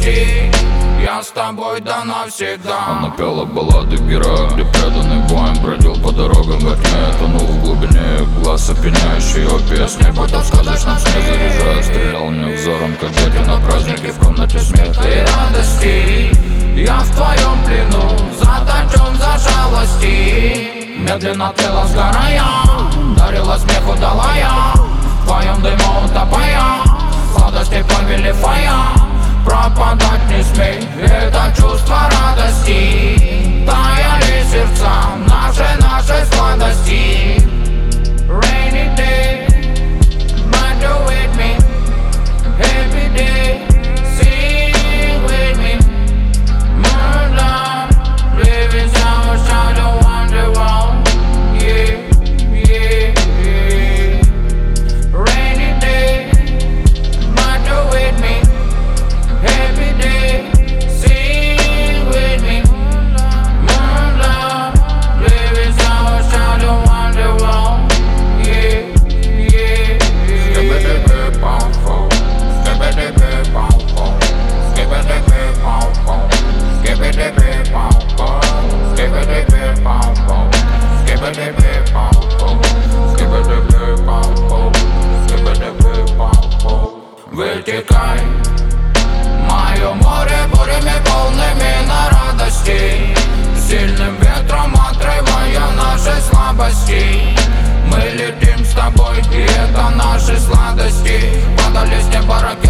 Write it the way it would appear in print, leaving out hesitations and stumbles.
сладости. Я с тобой да навсегда. Она пела баллады героя, где преданный боем бродил по дорогам во тьме. Тонул в глубине глаз опьяняющий ее песни. Будто в сказочном сне заряжая, стрелял мне взором, как дети на празднике в комнате смеха И радости, я в твоем плену, заточен за жалости. Медленно тлела сгорая, дарила смех удалая, в твоем дыму утопая, сладости повелевая. Пропадать не смей, это чувство радости. Таяли сердца нашей сладости. Rainy day, but you with me. Happy day, sing with me. Murder, living our shadow on the wall. Yeah, yeah, yeah. Rainy day, but you with me. Happy day, sing with me. Moonlight, living our shadow on the wall. Yeah, yeah, yeah. Skibidi-bidi-bom-bom, skibidi-bidi-bom-bom, skibidi-bidi-bom-bom, skibidi-bidi-bom-bom, skibidi-bidi-bom-bom, skibidi-bidi-bom-bom, skibidi-bidi-bom-bom, skibidi-bidi-bom-bom. Вытекай, мое море бурями полными на радости, сильным ветром отрывая наши слабости. Мы летим с тобой, и это наши сладости. Падали с неба ракеты.